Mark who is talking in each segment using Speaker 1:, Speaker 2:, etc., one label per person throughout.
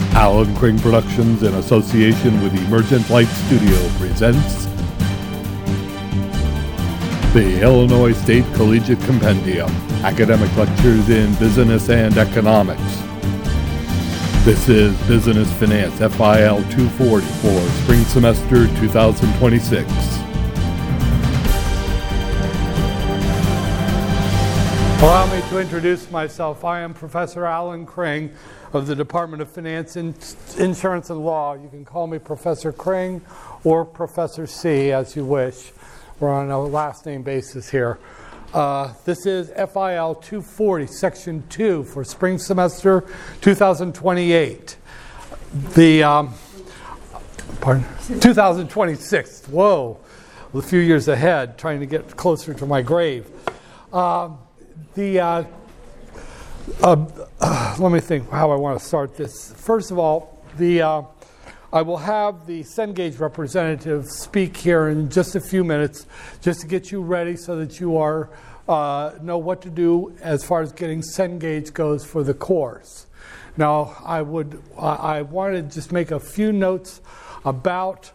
Speaker 1: Alan Kring Productions, in association with Emergent Light Studio, presents the Illinois State Collegiate Compendium, Academic Lectures in Business and Economics. This is Business Finance FIL 240 for spring semester 2026. Allow me to introduce myself. I am Professor Alan Kring of the Department of Finance, Insurance, and Law. You can call me Professor Kring or Professor C, as you wish. We're on a last name basis here. This is FIL 240, Section 2 for spring semester 2028. 2026. Whoa, a few years ahead, trying to get closer to my grave. Let me think how I want to start this. First of all, I will have the Cengage representative speak here in just a few minutes, just to get you ready so that you know what to do as far as getting Cengage goes for the course. Now, I wanted to just make a few notes about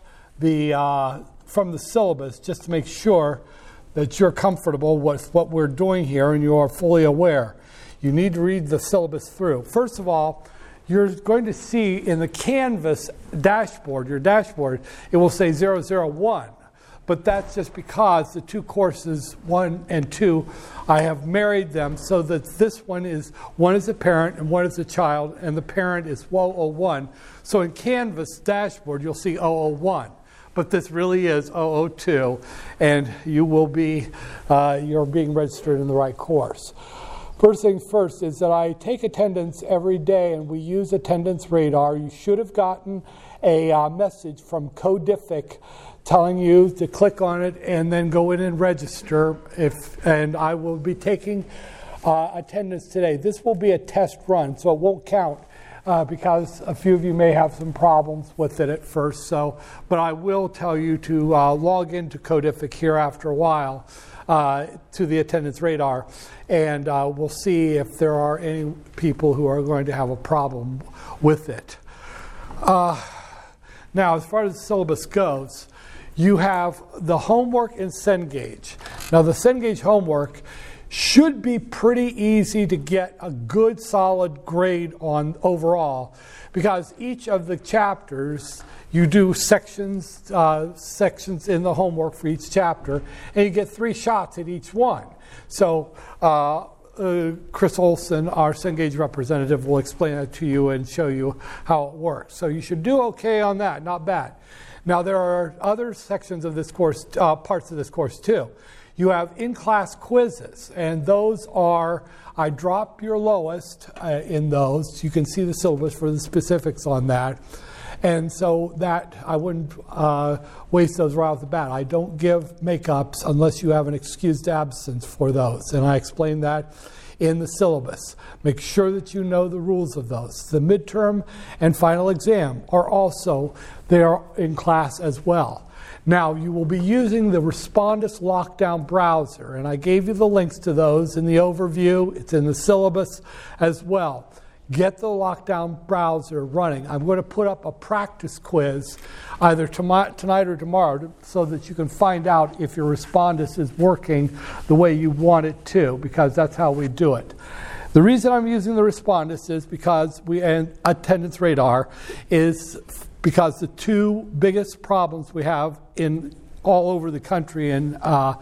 Speaker 1: from the syllabus, just to make sure that you're comfortable with what we're doing here and you are fully aware. You need to read the syllabus through. First of all, you're going to see in the Canvas dashboard, your dashboard, it will say 001. But that's just because the two courses, 1 and 2, I have married them so that this one is a parent and one is a child, and the parent is 001. So in Canvas dashboard, you'll see 001. But this really is 002, and you will be, you're being registered in the right course. First things first is that I take attendance every day, and we use Attendance Radar. You should have gotten a message from Codific telling you to click on it and then go in and register. And I will be taking attendance today. This will be a test run, so it won't count. Because a few of you may have some problems with it at first. But I will tell you to log into Codific here after a while to the Attendance Radar, and we'll see if there are any people who are going to have a problem with it. Now, as far as the syllabus goes, you have the homework in Cengage. Now, the Cengage homework should be pretty easy to get a good solid grade on overall, because each of the chapters, you do sections in the homework for each chapter, and you get 3 shots at each one. So Chris Olson, our Cengage representative, will explain it to you and show you how it works. So you should do okay on that, not bad. Now, there are other sections of this course, parts of this course too. You have in-class quizzes, and those are, I drop your lowest in those. You can see the syllabus for the specifics on that. And so that, I wouldn't waste those right off the bat. I don't give makeups unless you have an excused absence for those, and I explain that in the syllabus. Make sure that you know the rules of those. The midterm and final exam are also, they are in class as well. Now, you will be using the Respondus Lockdown browser, and I gave you the links to those in the overview. It's in the syllabus as well. Get the Lockdown browser running. I'm going to put up a practice quiz either tonight or tomorrow so that you can find out if your Respondus is working the way you want it to, because that's how we do it. The reason I'm using the Respondus is because and Attendance Radar is because the two biggest problems we have in all over the country in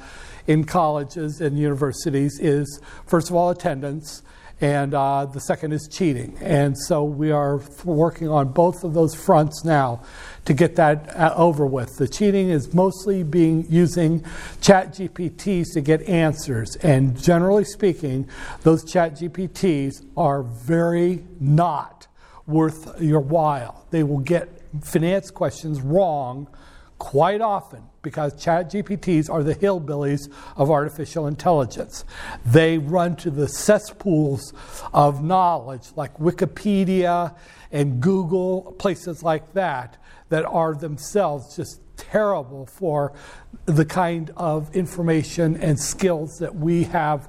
Speaker 1: colleges and universities is, first of all, attendance, and the second is cheating. And so we are working on both of those fronts now to get that over with. The cheating is mostly using ChatGPTs to get answers, and generally speaking, those ChatGPTs are very not worth your while. They will get finance questions wrong quite often because ChatGPTs are the hillbillies of artificial intelligence. They run to the cesspools of knowledge like Wikipedia and Google, places like that are themselves just terrible for the kind of information and skills that we have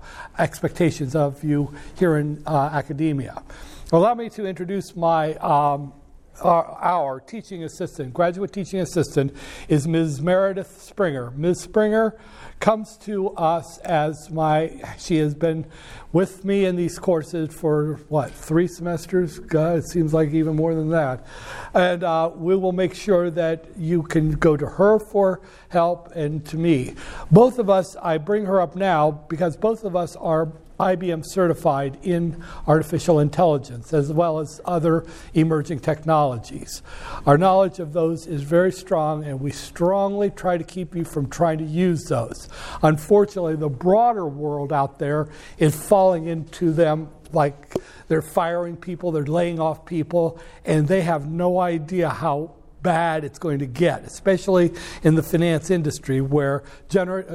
Speaker 1: expectations of you here in academia. Allow me to introduce my our teaching assistant, graduate teaching assistant, is Ms. Meredith Springer. Ms. Springer comes to us as she has been with me in these courses for, 3 semesters? God, it seems like even more than that. And we will make sure that you can go to her for help and to me. Both of us, I bring her up now because both of us are IBM certified in artificial intelligence as well as other emerging technologies. Our knowledge of those is very strong, and we strongly try to keep you from trying to use those. Unfortunately, the broader world out there is falling into them like they're firing people, they're laying off people, and they have no idea how bad it's going to get, especially in the finance industry where large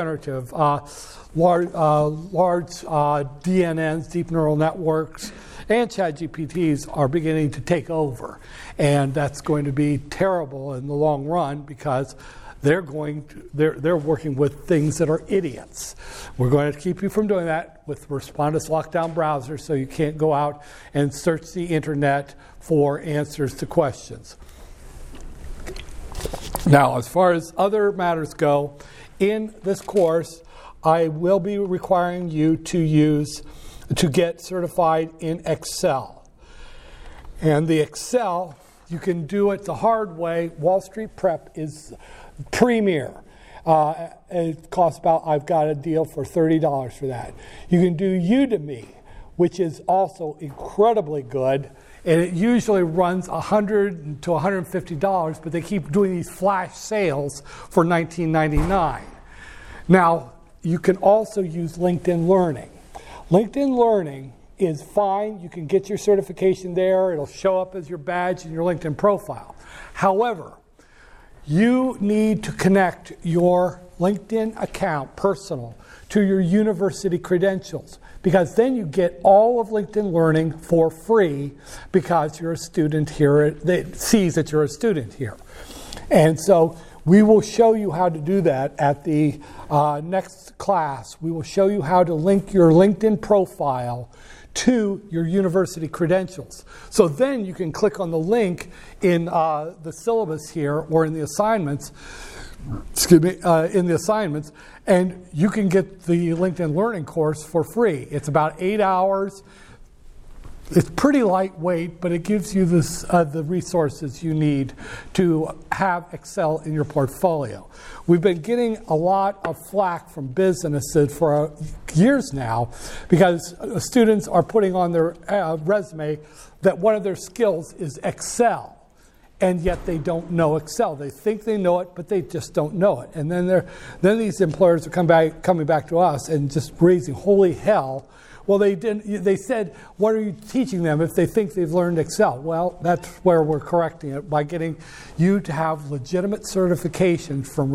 Speaker 1: DNNs, deep neural networks, and ChatGPTs are beginning to take over. And that's going to be terrible in the long run because they're working with things that are idiots. We're going to keep you from doing that with Respondus lockdown browsers so you can't go out and search the internet for answers to questions. Now, as far as other matters go, in this course, I will be requiring you to get certified in Excel. And the Excel, you can do it the hard way. Wall Street Prep is premier. It costs I've got a deal for $30 for that. You can do Udemy, which is also incredibly good. And it usually runs $100 to $150, but they keep doing these flash sales for $19.99. Now, you can also use LinkedIn Learning. LinkedIn Learning is fine. You can get your certification there. It'll show up as your badge in your LinkedIn profile. However, you need to connect your LinkedIn account, personal, to your university credentials, because then you get all of LinkedIn Learning for free because you're a student here. It sees that you're a student here. And so we will show you how to do that at the next class. We will show you how to link your LinkedIn profile to your university credentials. So then you can click on the link in the syllabus here or in the assignments, and you can get the LinkedIn Learning course for free. It's about 8 hours. It's pretty lightweight, but it gives you the resources you need to have Excel in your portfolio. We've been getting a lot of flack from businesses for years now because students are putting on their resume that one of their skills is Excel. And yet they don't know Excel. They think they know it, but they just don't know it. And then these employers are coming back to us and just raising holy hell. Well, they didn't. They said, "What are you teaching them if they think they've learned Excel?" Well, that's where we're correcting it by getting you to have legitimate certifications from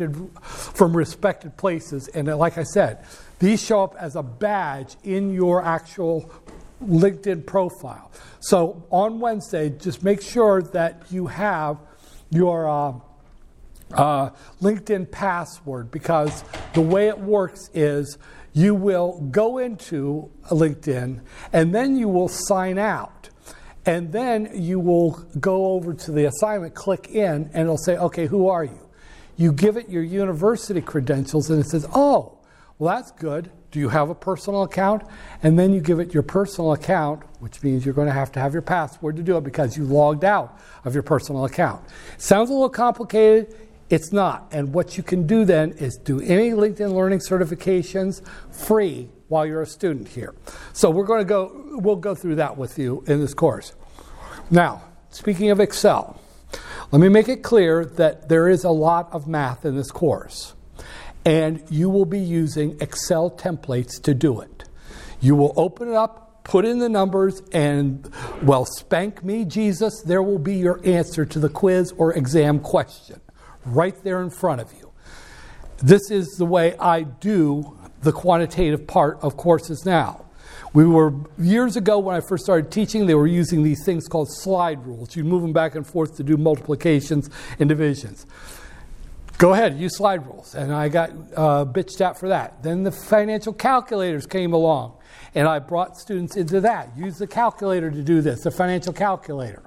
Speaker 1: respected places. And like I said, these show up as a badge in your actual LinkedIn profile. So on Wednesday, just make sure that you have your LinkedIn password, because the way it works is you will go into LinkedIn and then you will sign out. And then you will go over to the assignment, click in, and it'll say, okay, who are you? You give it your university credentials and it says, oh, well, that's good. Do you have a personal account? And then you give it your personal account, which means you're going to have your password to do it because you logged out of your personal account. Sounds a little complicated. It's not. And what you can do then is do any LinkedIn Learning certifications free while you're a student here. So we'll go through that with you in this course. Now, speaking of Excel, let me make it clear that there is a lot of math in this course. And you will be using Excel templates to do it. You will open it up, put in the numbers, and, well, spank me, Jesus, there will be your answer to the quiz or exam question right there in front of you. This is the way I do the quantitative part of courses now. Years ago when I first started teaching, they were using these things called slide rules. You'd move them back and forth to do multiplications and divisions. Go ahead, use slide rules. And I got bitched at for that. Then the financial calculators came along, and I brought students into that. Use the calculator to do this, the financial calculator.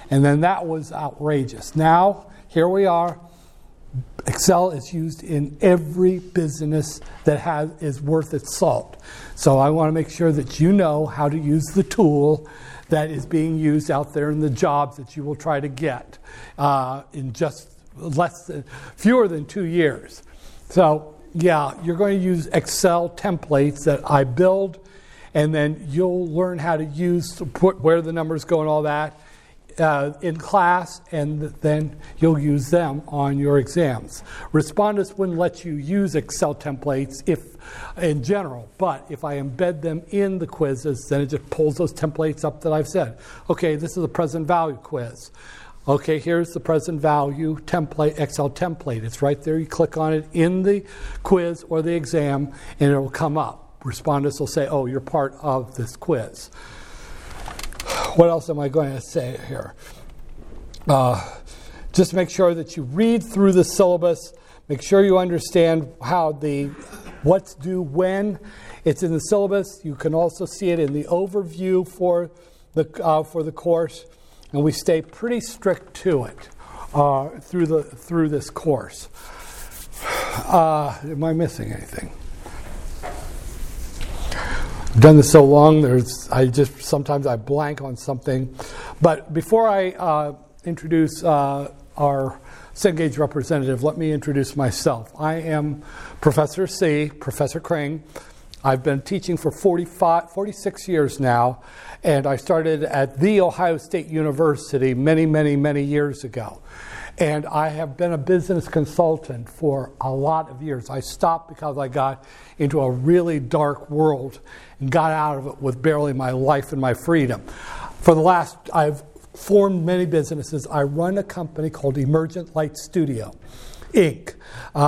Speaker 1: And then that was outrageous. Now, here we are. Excel is used in every business that is worth its salt. So I want to make sure that you know how to use the tool that is being used out there in the jobs that you will try to get in just fewer than 2 years. So yeah, you're going to use Excel templates that I build, and then you'll learn how to put where the numbers go and all that in class, and then you'll use them on your exams. Respondus wouldn't let you use Excel templates in general, but if I embed them in the quizzes, then it just pulls those templates up that I've said. Okay, this is a present value quiz. Okay, here's the present value template, Excel template. It's right there. You click on it in the quiz or the exam, and it will come up. Respondus will say, oh, you're part of this quiz. What else am I going to say here? Just make sure that you read through the syllabus. Make sure you understand how what's due when. It's in the syllabus. You can also see it in the overview for the course, and we stay pretty strict to it through this course. Am I missing anything? I've done this so long, sometimes I blank on something. But before I introduce our Cengage representative, let me introduce myself. I am Professor C, Professor Kring. I've been teaching for 46 years now, and I started at The Ohio State University many, many, many years ago. And I have been a business consultant for a lot of years. I stopped because I got into a really dark world and got out of it with barely my life and my freedom. I've formed many businesses. I run a company called Emergent Light Studio, Inc.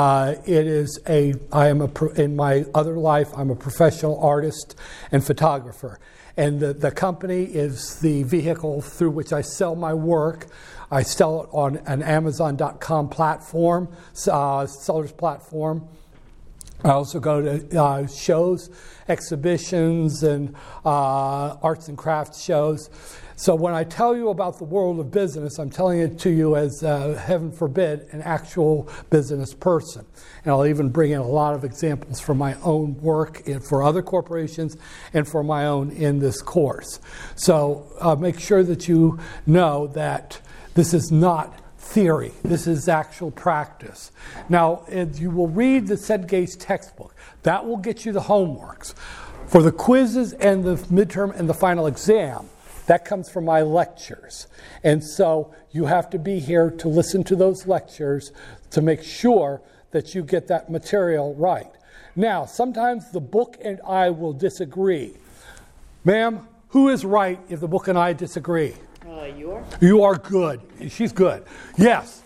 Speaker 1: In my other life, I'm a professional artist and photographer. And the company is the vehicle through which I sell my work. I sell it on an Amazon.com platform, seller's platform. I also go to shows, exhibitions, and arts and crafts shows. So when I tell you about the world of business, I'm telling it to you as, heaven forbid, an actual business person. And I'll even bring in a lot of examples from my own work for other corporations and for my own in this course. So make sure that you know that this is not theory. This is actual practice. Now, you will read the Cengage textbook. That will get you the homeworks. For the quizzes and the midterm and the final exam, that comes from my lectures. And so you have to be here to listen to those lectures to make sure that you get that material right. Now, sometimes the book and I will disagree. Ma'am, who is right if the book and I disagree?
Speaker 2: You are?
Speaker 1: You are good. She's good. Yes.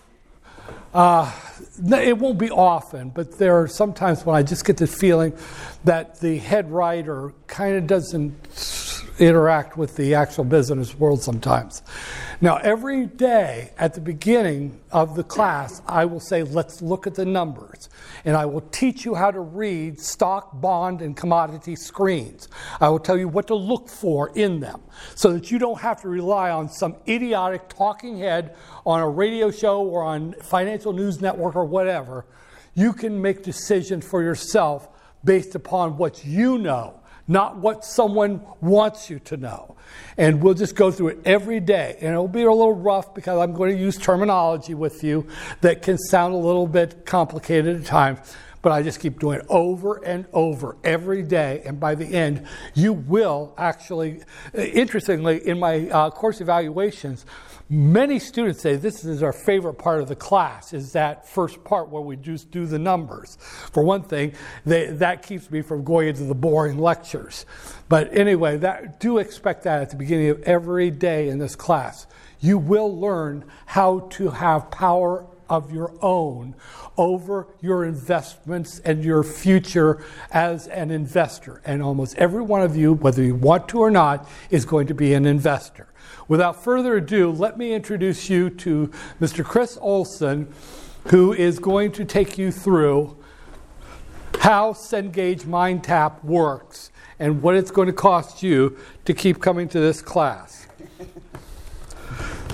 Speaker 1: It won't be often, but there are sometimes when I just get the feeling that the head writer kind of doesn't interact with the actual business world sometimes. Now, every day at the beginning of the class, I will say, let's look at the numbers. And I will teach you how to read stock, bond, and commodity screens. I will tell you what to look for in them so that you don't have to rely on some idiotic talking head on a radio show or on Financial News Network or whatever. You can make decisions for yourself based upon what you know, not what someone wants you to know. And we'll just go through it every day. And it'll be a little rough because I'm going to use terminology with you that can sound a little bit complicated at times. But I just keep doing it over and over every day. And by the end, you will actually, interestingly, in my course evaluations, many students say this is our favorite part of the class, is that first part where we just do the numbers. For one thing, that keeps me from going into the boring lectures. But anyway, do expect that at the beginning of every day in this class. You will learn how to have power of your own over your investments and your future as an investor. And almost every one of you, whether you want to or not, is going to be an investor. Without further ado, let me introduce you to Mr. Chris Olson, who is going to take you through how Cengage MindTap works and what it's going to cost you to keep coming to this class.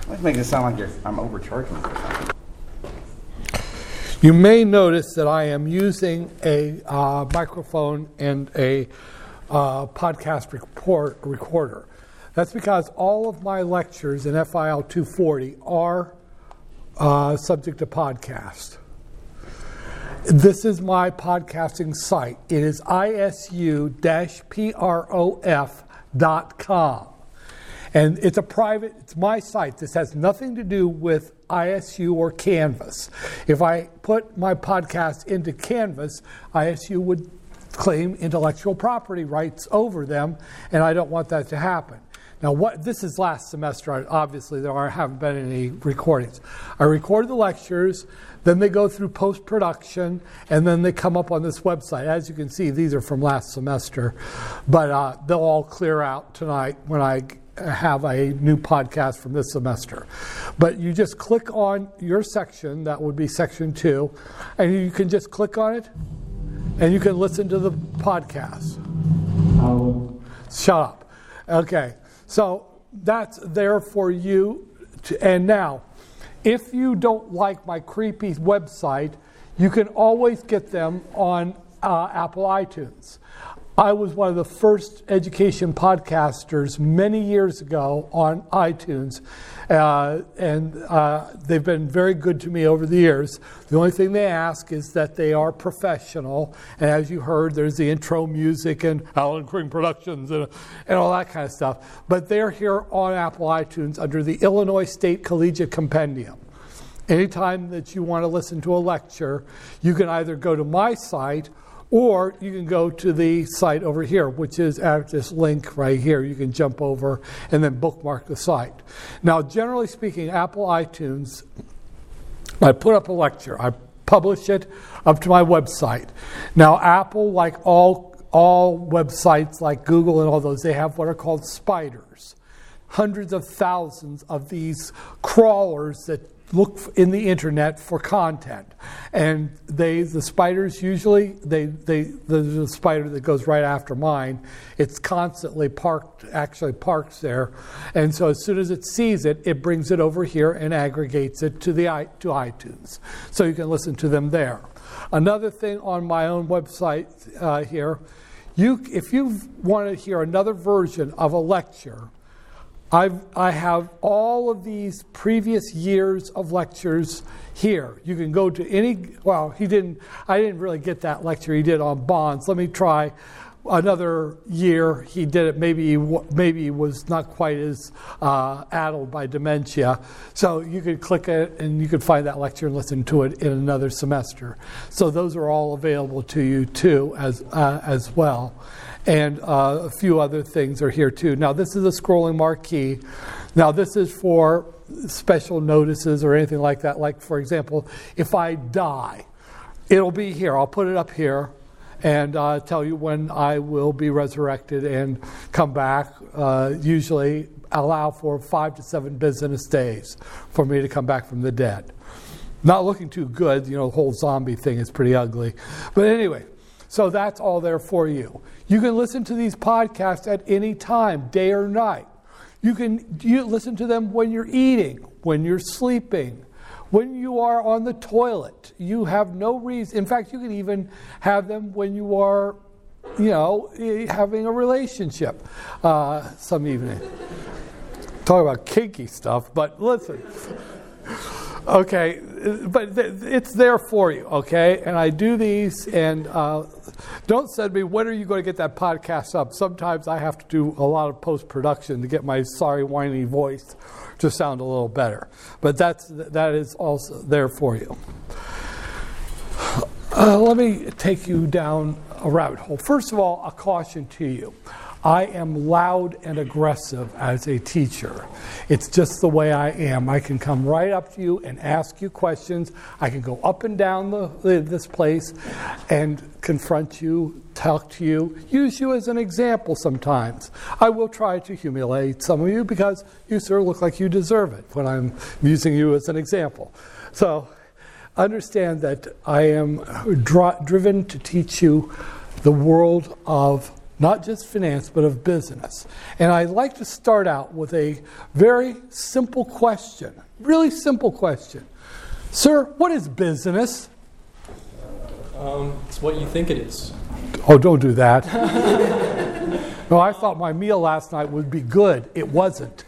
Speaker 2: Let's make it sound like I'm overcharging for something.
Speaker 1: You may notice that I am using a microphone and a podcast recorder. That's because all of my lectures in FIL 240 are subject to podcast. This is my podcasting site. It is isu-prof.com. And it's my site. This has nothing to do with ISU or Canvas. If I put my podcast into Canvas, ISU would claim intellectual property rights over them, and I don't want that to happen. Now, this is last semester. Obviously, haven't been any recordings. I record the lectures, then they go through post-production, and then they come up on this website. As you can see, these are from last semester, but they'll all clear out tonight when I have a new podcast from this semester. But you just click on your section, that would be section 2, and you can just click on it, and you can listen to the podcast. Shut up. Okay. So that's there for you. And now, if you don't like my creepy website, you can always get them on Apple iTunes. I was one of the first education podcasters many years ago on iTunes, and they've been very good to me over the years. The only thing they ask is that they are professional, and as you heard, there's the intro music and Alan Kring Productions and all that kind of stuff. But they're here on Apple iTunes under the Illinois State Collegiate Compendium. Anytime that you want to listen to a lecture, you can either go to my site or you can go to the site over here, which is at this link right here. You can jump over and then bookmark the site. Now, generally speaking, Apple iTunes, I put up a lecture. I publish it up to my website. Now, Apple, like all websites like Google and all those, they have what are called spiders. Hundreds of thousands of these crawlers that look in the internet for content, and the spiders usually the spider that goes right after mine, it's constantly parks there, and so as soon as it sees it, it brings it over here and aggregates it to iTunes, so you can listen to them there. Another thing on my own website here, if you want to hear another version of a lecture, I have all of these previous years of lectures here. You can go to any, I didn't really get that lecture he did on bonds. Let me try another year. He did it, maybe he was not quite as addled by dementia. So you could click it and you could find that lecture and listen to it in another semester. So those are all available to you too as well. And a few other things are here too. Now this is a scrolling marquee. Now this is for special notices or anything like that. Like for example, if I die, it'll be here. I'll put it up here and tell you when I will be resurrected and come back. Usually allow for 5 to 7 business days for me to come back from the dead. Not looking too good. The whole zombie thing is pretty ugly. But anyway, so that's all there for you. You can listen to these podcasts at any time, day or night. You listen to them when you're eating, when you're sleeping, when you are on the toilet. You have no reason. In fact, you can even have them when you are, having a relationship some evening. Talk about kinky stuff, but listen. Okay, but it's there for you, okay? And I do these, and don't send me, when are you going to get that podcast up? Sometimes I have to do a lot of post-production to get my sorry, whiny voice to sound a little better. But that is also there for you. Let me take you down a rabbit hole. First of all, a caution to you. I am loud and aggressive as a teacher. It's just the way I am. I can come right up to you and ask you questions. I can go up and down this place and confront you, talk to you, use you as an example sometimes. I will try to humiliate some of you because you sort of look like you deserve it when I'm using you as an example. So understand that I am driven to teach you the world of not just finance, but of business. And I'd like to start out with a very simple question, really simple question. Sir, what is business?
Speaker 3: It's what you think it is.
Speaker 1: Oh, don't do that. No, I thought my meal last night would be good. It wasn't.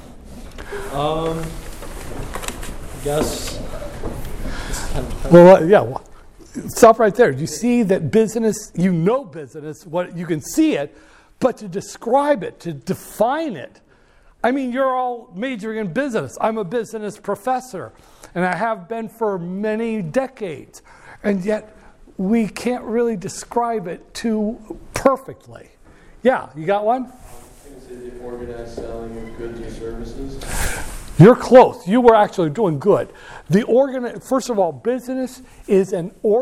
Speaker 3: I guess.
Speaker 1: Well, yeah. Well, stop right there. You see that business, you know business, what you can see it, but to describe it, to define it, I mean, you're all majoring in business. I'm a business professor, and I have been for many decades, and yet we can't really describe it too perfectly. Yeah, you got one?
Speaker 3: I think it's the organized selling of goods or services.
Speaker 1: You're close. You were actually doing good. First of all, business is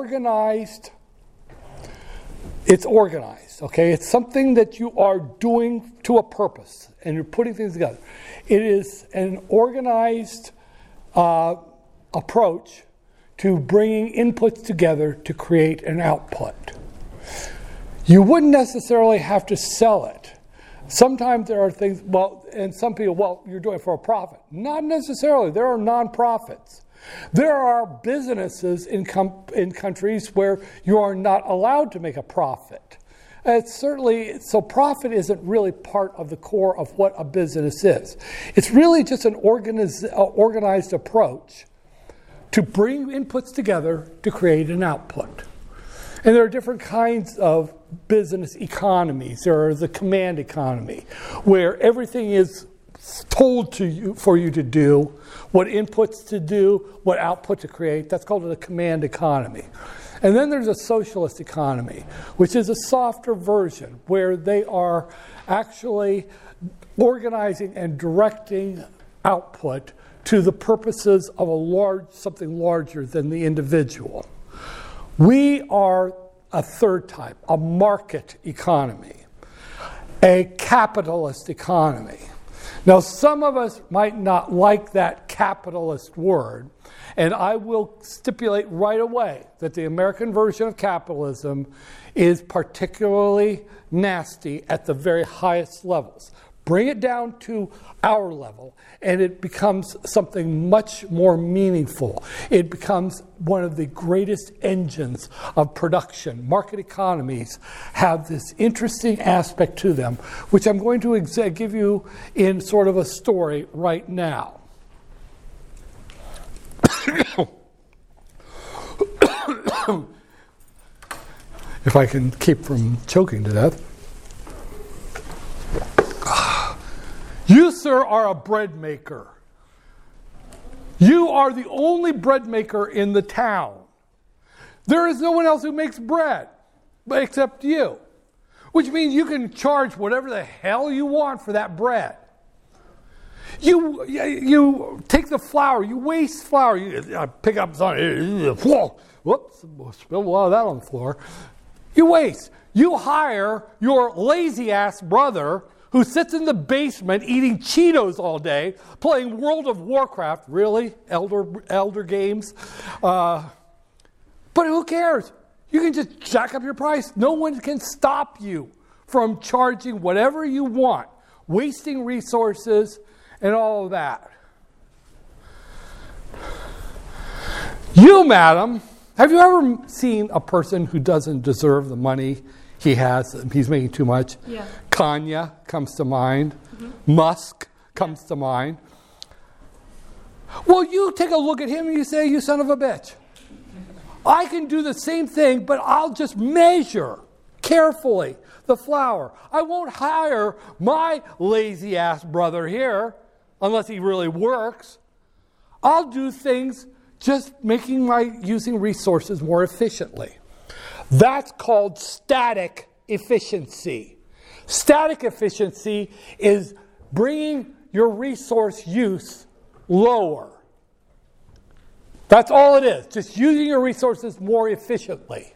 Speaker 1: it's organized, okay? It's something that you are doing to a purpose, and you're putting things together. It is an organized approach to bringing inputs together to create an output. You wouldn't necessarily have to sell it. Sometimes there are things, and some people, you're doing it for a profit. Not necessarily. There are nonprofits. There are businesses in countries where you are not allowed to make a profit. So profit isn't really part of the core of what a business is. It's really just an organized approach to bring inputs together to create an output. And there are different kinds of business economies. There are the command economy, where everything is told to you for you to do, what inputs to do, what output to create. That's called the command economy. And then there's a socialist economy, which is a softer version, where they are actually organizing and directing output to the purposes of something larger than the individual. We are a third type, a market economy, a capitalist economy. Now, some of us might not like that capitalist word, and I will stipulate right away that the American version of capitalism is particularly nasty at the very highest levels. Bring it down to our level, and it becomes something much more meaningful. It becomes one of the greatest engines of production. Market economies have this interesting aspect to them, which I'm going to give you in sort of a story right now. If I can keep from choking to death. You, sir, are a bread maker. You are the only bread maker in the town. There is no one else who makes bread except you, which means you can charge whatever the hell you want for that bread. You take the flour, you waste flour, you pick up something, whoops, spilled a lot of that on the floor. You waste. You hire your lazy-ass brother who sits in the basement eating Cheetos all day, playing World of Warcraft, really, elder games. But who cares? You can just jack up your price. No one can stop you from charging whatever you want, wasting resources and all of that. You, madam, have you ever seen a person who doesn't deserve the money he has? He's making too much.
Speaker 4: Yeah.
Speaker 1: Kanye comes to mind. Mm-hmm. Musk comes to mind. Well, you take a look at him and you say, you son of a bitch. I can do the same thing, but I'll just measure carefully the flour. I won't hire my lazy-ass brother here unless he really works. I'll do things just using resources more efficiently. That's called static efficiency. Static efficiency is bringing your resource use lower. That's all it is, just using your resources more efficiently.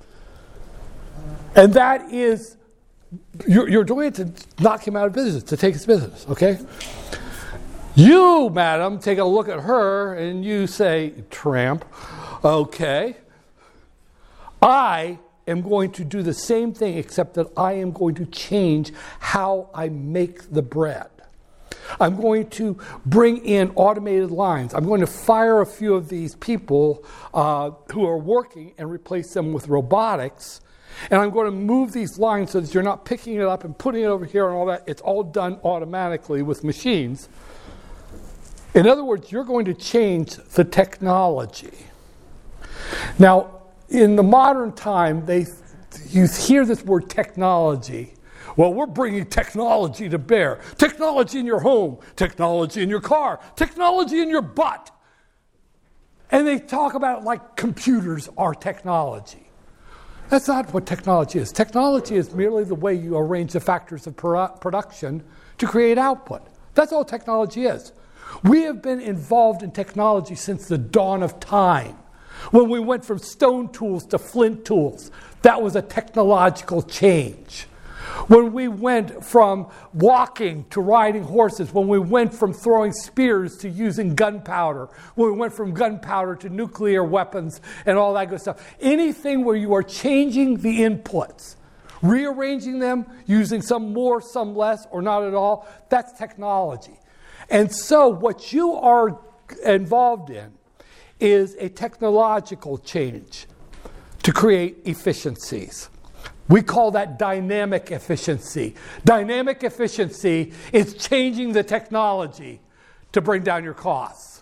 Speaker 1: And that is, you're doing it to knock him out of business, to take his business, okay? You, madam, take a look at her and you say, tramp, okay, I am going to do the same thing, except that I am going to change how I make the bread. I'm going to bring in automated lines. I'm going to fire a few of these people who are working and replace them with robotics. And I'm going to move these lines so that you're not picking it up and putting it over here and all that. It's all done automatically with machines. In other words, you're going to change the technology. Now, in the modern time, you hear this word technology. Well, we're bringing technology to bear. Technology in your home, technology in your car, technology in your butt. And they talk about it like computers are technology. That's not what technology is. Technology is merely the way you arrange the factors of production to create output. That's all technology is. We have been involved in technology since the dawn of time. When we went from stone tools to flint tools, that was a technological change. When we went from walking to riding horses, when we went from throwing spears to using gunpowder, when we went from gunpowder to nuclear weapons and all that good stuff, anything where you are changing the inputs, rearranging them, using some more, some less, or not at all, that's technology. And so what you are involved in is a technological change to create efficiencies. We call that dynamic efficiency. Dynamic efficiency is changing the technology to bring down your costs.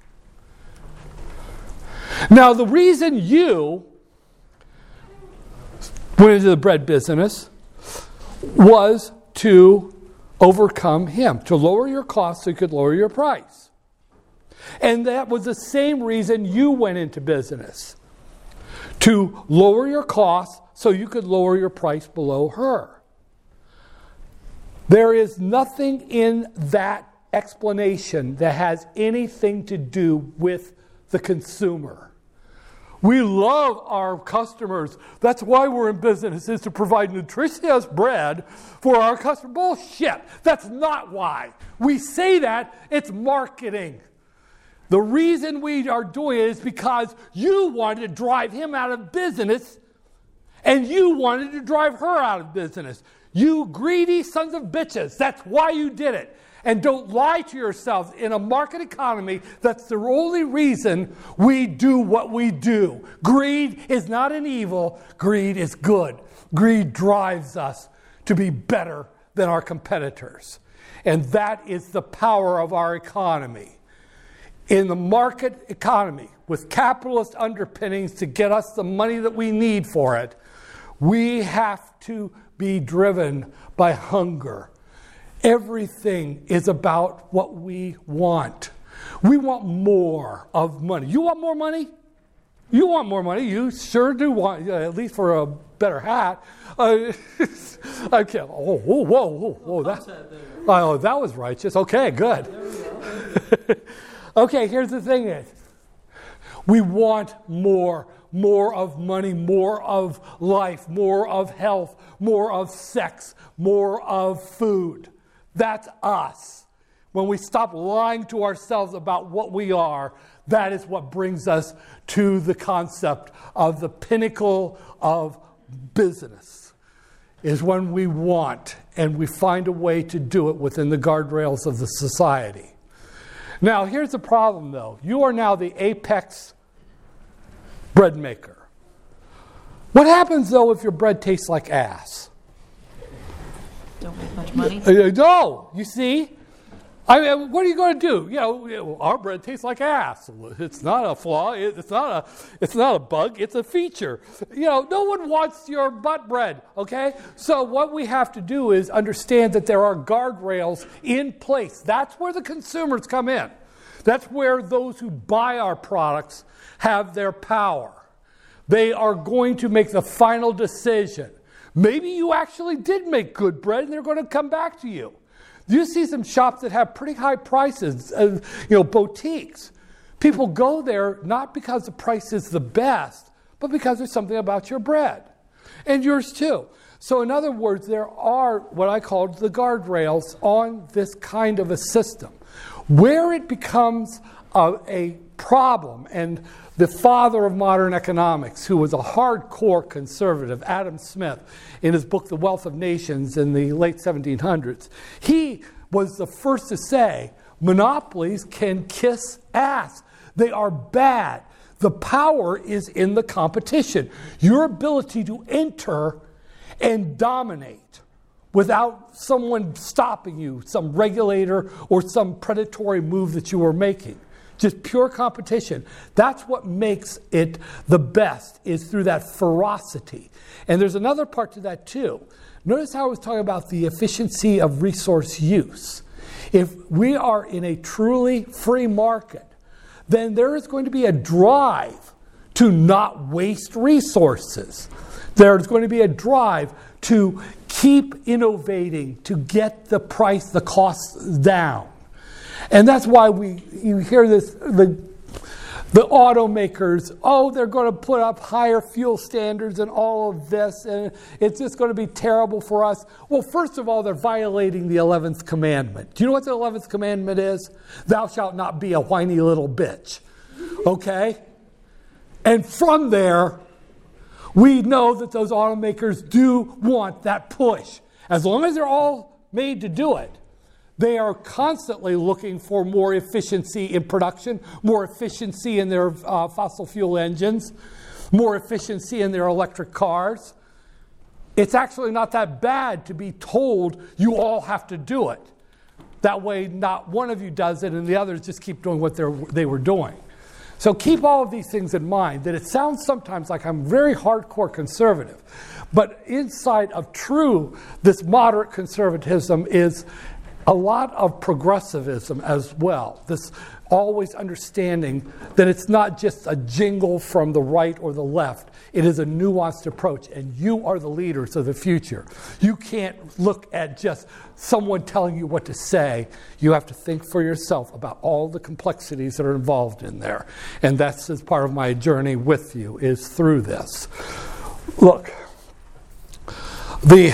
Speaker 1: Now, the reason you went into the bread business was to overcome him, to lower your costs so you could lower your price. And that was the same reason you went into business, to lower your costs so you could lower your price below her. There is nothing in that explanation that has anything to do with the consumer. We love our customers. That's why we're in business, is to provide nutritious bread for our customers. Bullshit. That's not why. We say that, it's marketing. The reason we are doing it is because you wanted to drive him out of business and you wanted to drive her out of business. You greedy sons of bitches. That's why you did it. And don't lie to yourselves. In a market economy, that's the only reason we do what we do. Greed is not an evil. Greed is good. Greed drives us to be better than our competitors. And that is the power of our economy. In the market economy, with capitalist underpinnings to get us the money that we need for it, we have to be driven by hunger. Everything is about what we want. We want more of money. You want more money? You want more money. You sure do want, at least for a better hat. Okay. Oh, whoa. That was righteous. Okay, good. Okay, here's the thing is, we want more of money, more of life, more of health, more of sex, more of food. That's us. When we stop lying to ourselves about what we are, that is what brings us to the concept of the pinnacle of business, is when we want and we find a way to do it within the guardrails of the society. Now, here's the problem, though. You are now the apex bread maker. What happens, though, if your bread tastes like ass?
Speaker 4: Don't make much money.
Speaker 1: No, you see? I mean, what are you going to do? You know, our bread tastes like ass. It's not a flaw. It's not a bug. It's a feature. You know, no one wants your butt bread, okay? So what we have to do is understand that there are guardrails in place. That's where the consumers come in. That's where those who buy our products have their power. They are going to make the final decision. Maybe you actually did make good bread and they're going to come back to you. You see some shops that have pretty high prices, boutiques. People go there not because the price is the best, but because there's something about your bread. And yours too. So in other words, there are what I call the guardrails on this kind of a system. Where it becomes a problem, and the father of modern economics, who was a hardcore conservative, Adam Smith, in his book The Wealth of Nations in the late 1700s, he was the first to say, monopolies can kiss ass. They are bad. The power is in the competition. Your ability to enter and dominate without someone stopping you, some regulator or some predatory move that you are making. Just pure competition. That's what makes it the best, is through that ferocity. And there's another part to that too. Notice how I was talking about the efficiency of resource use. If we are in a truly free market, then there is going to be a drive to not waste resources. There's going to be a drive to keep innovating, to get the costs down. And that's why you hear this, the automakers, they're going to put up higher fuel standards and all of this, and it's just going to be terrible for us. Well, first of all, they're violating the 11th commandment. Do you know what the 11th commandment is? Thou shalt not be a whiny little bitch. Okay? And from there, we know that those automakers do want that push. As long as they're all made to do it, they are constantly looking for more efficiency in production, more efficiency in their fossil fuel engines, more efficiency in their electric cars. It's actually not that bad to be told you all have to do it. That way, not one of you does it and the others just keep doing what they were doing. So keep all of these things in mind, that it sounds sometimes like I'm very hardcore conservative. But inside of this moderate conservatism is a lot of progressivism as well. This always understanding that it's not just a jingle from the right or the left. It is a nuanced approach, and you are the leaders of the future. You can't look at just someone telling you what to say. You have to think for yourself about all the complexities that are involved in there. And that's as part of my journey with you, is through this. Look, the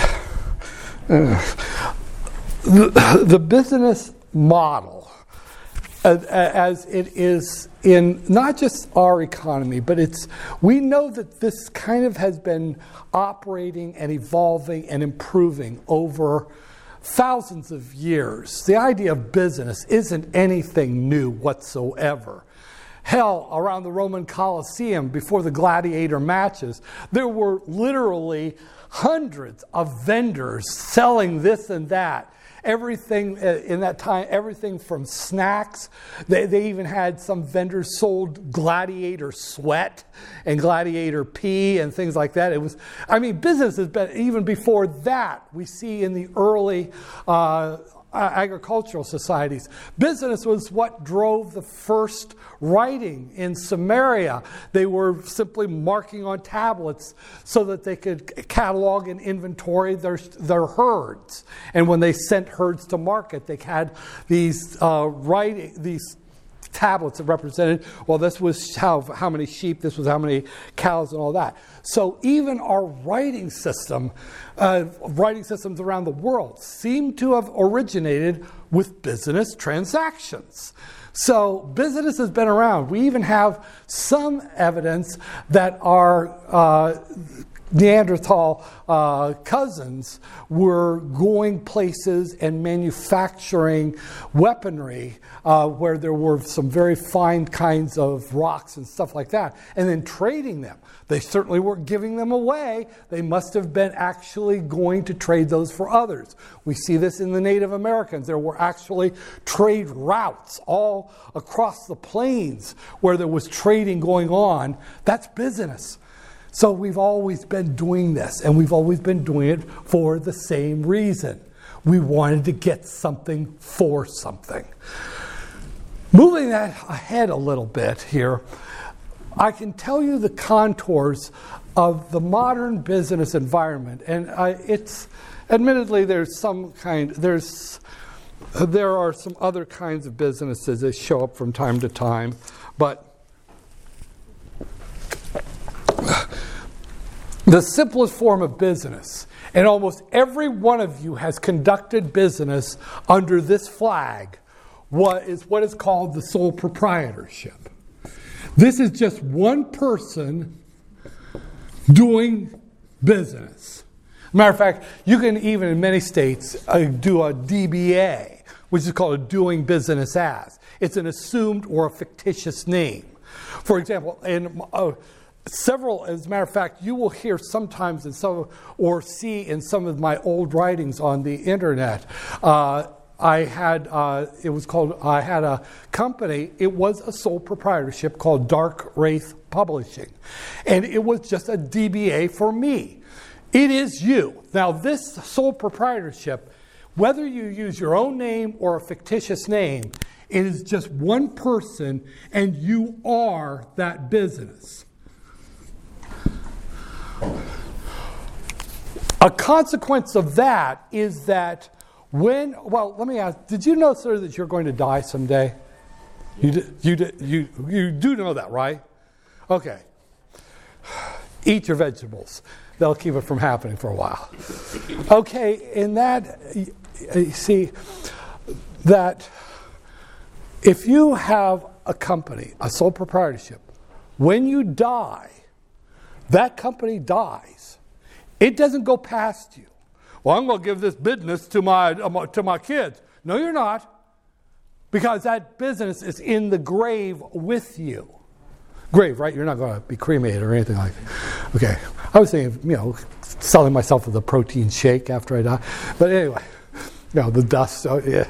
Speaker 1: business model, as it is in not just our economy, but we know that this kind of has been operating and evolving and improving over thousands of years. The idea of business isn't anything new whatsoever. Hell, around the Roman Colosseum, before the gladiator matches, there were literally hundreds of vendors selling this and that. Everything in that time, everything from snacks. They even had some vendors sold gladiator sweat and gladiator pee and things like that. Business has been, even before that, we see in the early agricultural societies. Business was what drove the first writing in Samaria. They were simply marking on tablets so that they could catalog and inventory their herds. And when they sent herds to market, they had these tablets that represented, well, this was how many sheep, this was how many cows, and all that. So even our writing systems around the world seem to have originated with business transactions. So business has been around. We even have some evidence that our Neanderthal cousins were going places and manufacturing weaponry where there were some very fine kinds of rocks and stuff like that, and then trading them. They certainly weren't giving them away. They must have been actually going to trade those for others. We see this in the Native Americans. There were actually trade routes all across the plains where there was trading going on. That's business. So we've always been doing this, and we've always been doing it for the same reason. We wanted to get something for something. Moving that ahead a little bit here, I can tell you the contours of the modern business environment, and it's admittedly there are some other kinds of businesses that show up from time to time, but the simplest form of business, And almost every one of you has conducted business under this flag, what is called the sole proprietorship. This is just one person doing business. Matter of fact, you can even in many states do a DBA, which is called a doing business as. It's an assumed or a fictitious name. For example, in several, as a matter of fact, you will hear sometimes in some or see in some of my old writings on the internet. I had a company. It was a sole proprietorship called Dark Wraith Publishing, and it was just a DBA for me. It is you. Now, this sole proprietorship, whether you use your own name or a fictitious name, it is just one person, and you are that business. A consequence of that is that let me ask, did you know, sir, that you're going to die someday? You do know that, right? Okay. Eat your vegetables. They'll keep it from happening for a while. Okay, in that, you see, that if you have a company, a sole proprietorship, when you die, that company dies. It doesn't go past you. Well, I'm going to give this business to my kids. No, you're not. Because that business is in the grave with you. Grave, right? You're not going to be cremated or anything like that. Okay. I was thinking, selling myself with a protein shake after I die. But anyway, the dust. So, yeah.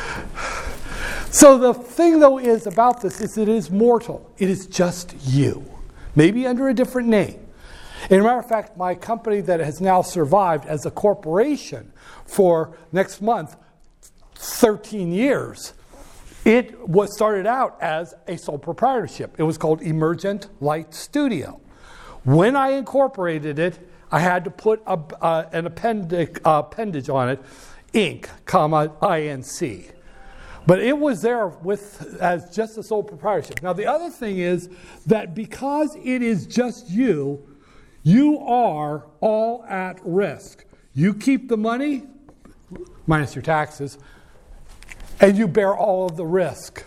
Speaker 1: So the thing, though, is about this is it is mortal. It is just you. Maybe under a different name. As a matter of fact, my company that has now survived as a corporation for next month, 13 years, it was started out as a sole proprietorship. It was called Emergent Light Studio. When I incorporated it, I had to put an appendage on it, Inc., INC. But it was there as just a sole proprietorship. Now, the other thing is that because it is just you are all at risk. You keep the money, minus your taxes, and you bear all of the risk.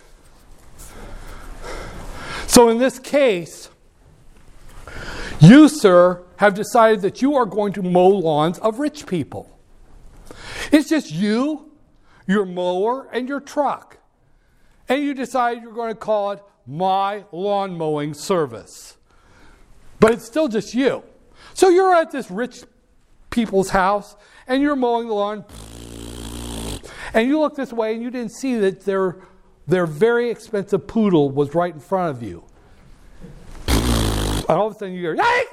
Speaker 1: So in this case, you, sir, have decided that you are going to mow lawns of rich people. It's just you, your mower, and your truck. And you decide you're going to call it My Lawn Mowing Service. But it's still just you. So you're at this rich people's house, and you're mowing the lawn, and you look this way, and you didn't see that their very expensive poodle was right in front of you. And all of a sudden you hear,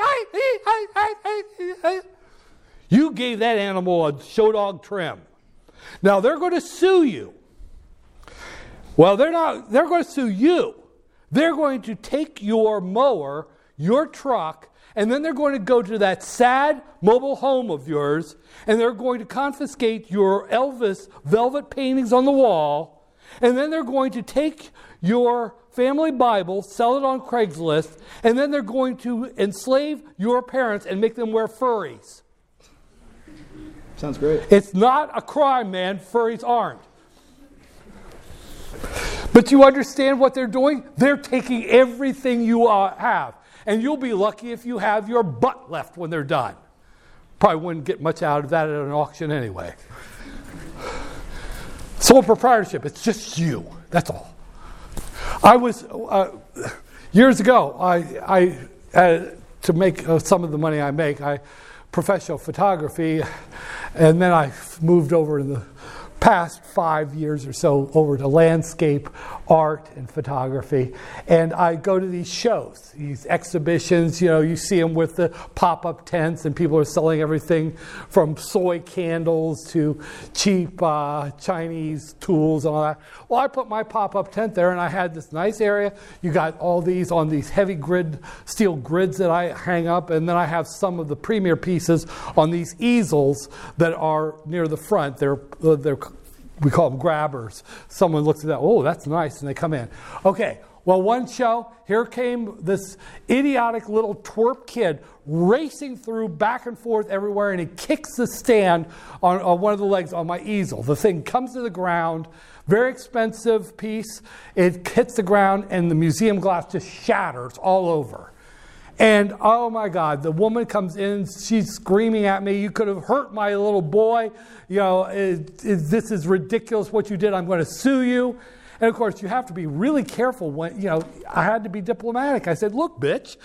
Speaker 1: hey. You gave that animal a show dog trim. Now they're going to sue you. Well, they're going to sue you. They're going to take your mower, your truck, and then they're going to go to that sad mobile home of yours, and they're going to confiscate your Elvis velvet paintings on the wall, and then they're going to take your family Bible, sell it on Craigslist, and then they're going to enslave your parents and make them wear furries.
Speaker 5: Sounds great.
Speaker 1: It's not a crime, man. Furries aren't. But you understand what they're doing? They're taking everything you have. And you'll be lucky if you have your butt left when they're done. Probably wouldn't get much out of that at an auction anyway. Sole proprietorship, it's just you. That's all. I was, years ago, I to make some of the money I make, professional photography, and then I moved over in the past 5 years or so over to landscape art and photography, and I go to these shows, these exhibitions. You see them with the pop-up tents, and people are selling everything from soy candles to cheap Chinese tools and all that. Well, I put my pop-up tent there, and I had this nice area. You got all these on these heavy steel grids that I hang up, and then I have some of the premier pieces on these easels that are near the front. They're we call them grabbers. Someone looks at that, oh, that's nice, and they come in. Okay, well, one show, here came this idiotic little twerp kid racing through back and forth everywhere, and he kicks the stand on one of the legs on my easel. The thing comes to the ground, very expensive piece. It hits the ground, and the museum glass just shatters all over. And oh my God, the woman comes in, she's screaming at me, you could have hurt my little boy. You know, this is ridiculous what you did, I'm going to sue you. And of course, you have to be really careful when, you know, I had to be diplomatic. I said, look, bitch,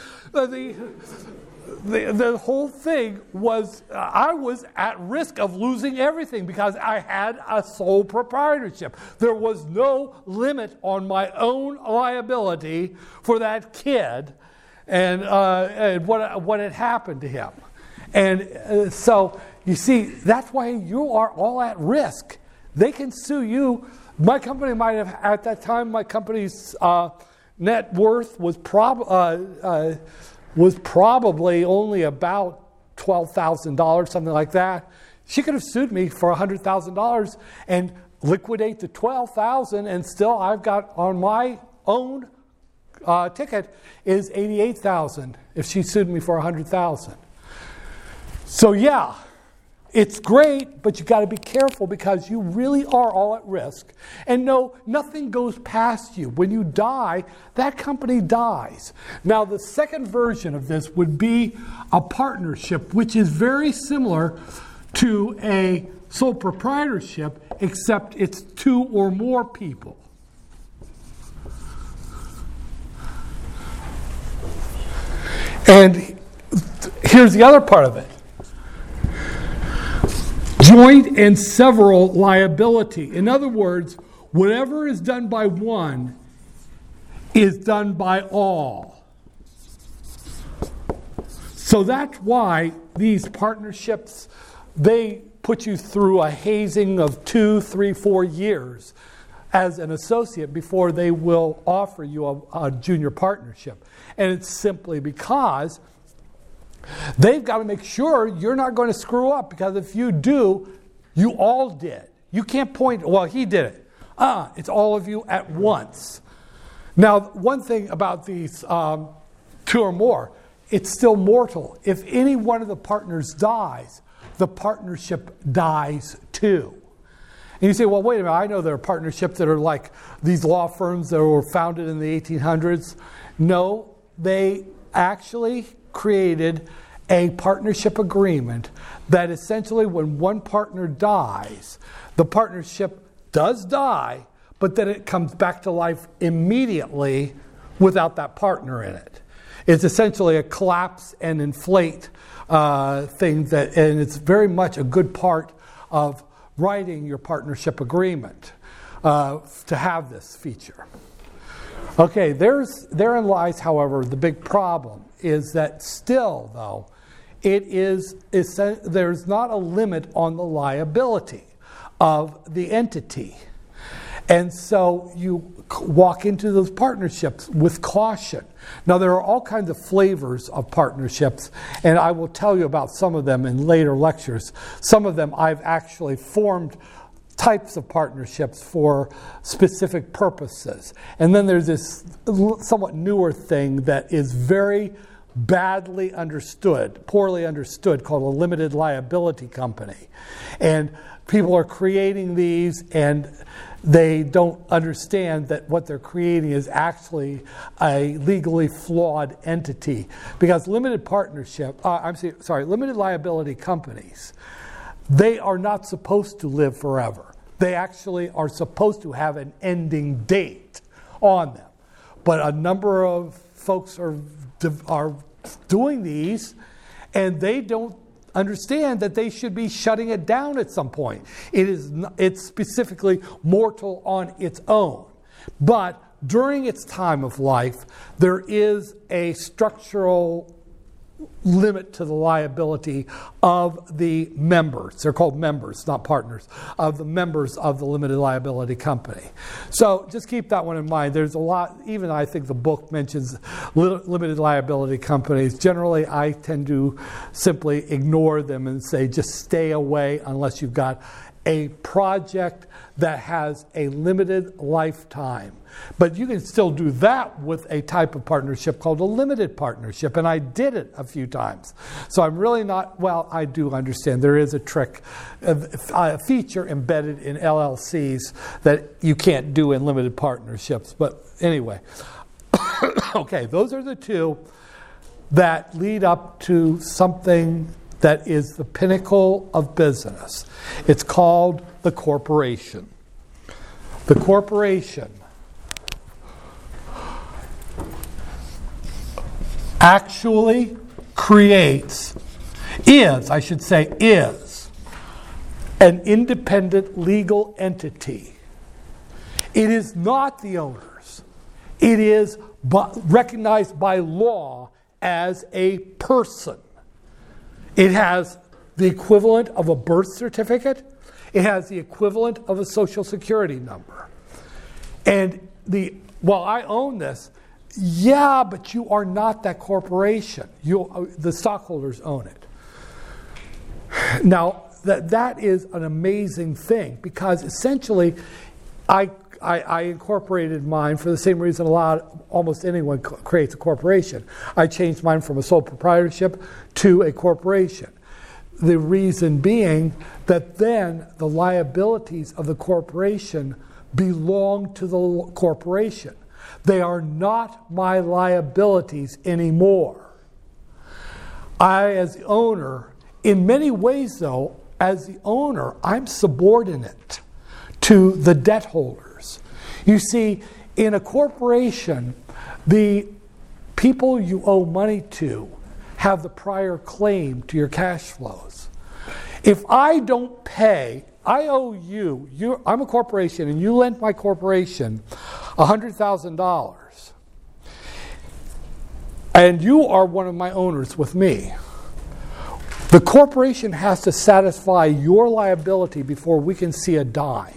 Speaker 1: the whole thing was, I was at risk of losing everything because I had a sole proprietorship. There was no limit on my own liability for that kid and what had happened to him. And so, you see, that's why you are all at risk. They can sue you. My company might have, at that time, my company's net worth was probably only about $12,000, something like that. She could have sued me for $100,000 and liquidate the $12,000, and still I've got on my own ticket is $88,000 if she sued me for $100,000. So yeah, it's great, but you got to be careful because you really are all at risk. And no, nothing goes past you. When you die, that company dies. Now, the second version of this would be a partnership, which is very similar to a sole proprietorship, except it's two or more people. And here's the other part of it. Joint and several liability. In other words, whatever is done by one is done by all. So that's why these partnerships, they put you through a hazing of 2, 3, 4 years as an associate before they will offer you a junior partnership. And it's simply because they've got to make sure you're not going to screw up, because if you do, you all did. You can't point, well, he did it. It's all of you at once. Now, one thing about these 2 or more, it's still mortal. If any one of the partners dies, the partnership dies too. And you say, well, wait a minute, I know there are partnerships that are like these law firms that were founded in the 1800s. No, they actually created a partnership agreement that essentially when one partner dies, the partnership does die, but then it comes back to life immediately without that partner in it. It's essentially a collapse and inflate thing, and it's very much a good part of writing your partnership agreement to have this feature. Okay, therein lies, however, the big problem is that still, though, there's not a limit on the liability of the entity. And so you walk into those partnerships with caution. Now, there are all kinds of flavors of partnerships, and I will tell you about some of them in later lectures. Some of them I've actually formed types of partnerships for specific purposes. And then there's this somewhat newer thing that is very badly understood, poorly understood, called a limited liability company. And people are creating these, and they don't understand that what they're creating is actually a legally flawed entity. Because limited liability companies, they are not supposed to live forever. They actually are supposed to have an ending date on them. But a number of folks are doing these, and they don't understand that they should be shutting it down at some point. It's specifically mortal on its own. But during its time of life, there is a structural limit to the liability of the members. They're called members, not partners, of the members of the limited liability company. So just keep that one in mind. There's a lot, even I think the book mentions limited liability companies. Generally, I tend to simply ignore them and say just stay away unless you've got a project that has a limited lifetime. But you can still do that with a type of partnership called a limited partnership, and I did it a few times. So I'm really not, well, I do understand there is a trick, a feature embedded in LLCs that you can't do in limited partnerships. But anyway, okay, those are the two that lead up to something that is the pinnacle of business. It's called the corporation. The corporation actually creates, is an independent legal entity. It is not the owners. It is recognized by law as a person. It has the equivalent of a birth certificate. It has the equivalent of a social security number. And well, I own this. Yeah, but you are not that corporation. The stockholders own it. Now, that is an amazing thing, because essentially I incorporated mine for the same reason almost anyone creates a corporation. I changed mine from a sole proprietorship to a corporation. The reason being that then the liabilities of the corporation belong to the corporation. They are not my liabilities anymore. I, as the owner, in many ways though, as the owner, I'm subordinate to the debt holders. You see, in a corporation, the people you owe money to have the prior claim to your cash flows. If I don't pay, I owe you, I'm a corporation, and you lent my corporation $100,000. And you are one of my owners with me. The corporation has to satisfy your liability before we can see a dime.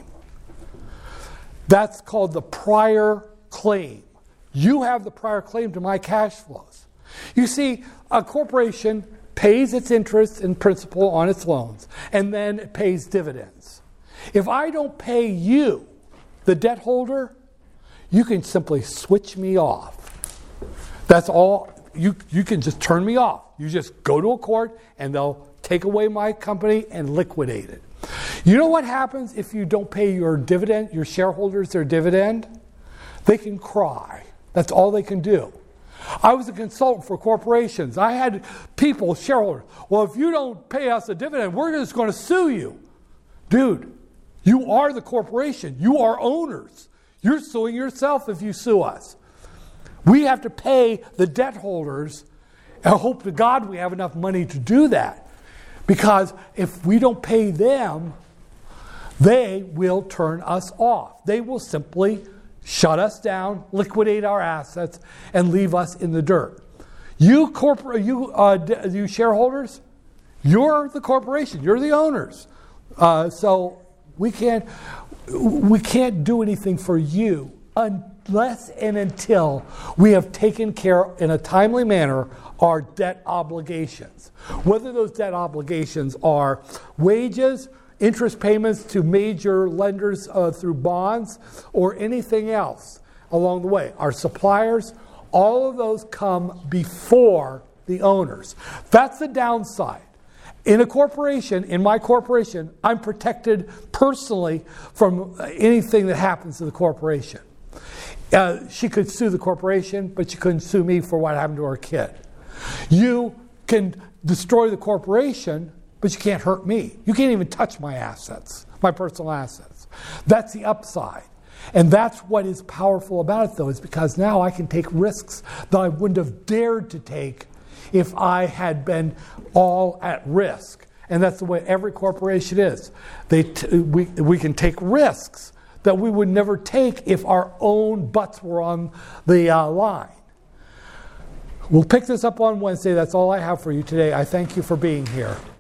Speaker 1: That's called the prior claim. You have the prior claim to my cash flows. You see, a corporation pays its interest and principal on its loans, and then it pays dividends. If I don't pay you, the debt holder, you can simply switch me off. That's all. You can just turn me off. You just go to a court and they'll take away my company and liquidate it. You know what happens if you don't pay your dividend, your shareholders their dividend? They can cry. That's all they can do. I was a consultant for corporations. I had people, shareholders, well, if you don't pay us a dividend, we're just going to sue you. Dude, you are the corporation. You are owners. You're suing yourself if you sue us. We have to pay the debt holders, and hope to God we have enough money to do that. Because if we don't pay them, they will turn us off. They will simply shut us down, liquidate our assets, and leave us in the dirt. You shareholders, you're the corporation. You're the owners. So we can't do anything for you unless and until we have taken care in a timely manner our debt obligations. Whether those debt obligations are wages, interest payments to major lenders through bonds, or anything else along the way. Our suppliers, all of those come before the owners. That's the downside. In a corporation, in my corporation, I'm protected personally from anything that happens to the corporation. She could sue the corporation, but she couldn't sue me for what happened to her kid. You can destroy the corporation, but you can't hurt me. You can't even touch my assets, my personal assets. That's the upside. And that's what is powerful about it, though, is because now I can take risks that I wouldn't have dared to take if I had been all at risk. And that's the way every corporation is. We can take risks that we would never take if our own butts were on the line. We'll pick this up on Wednesday. That's all I have for you today. I thank you for being here.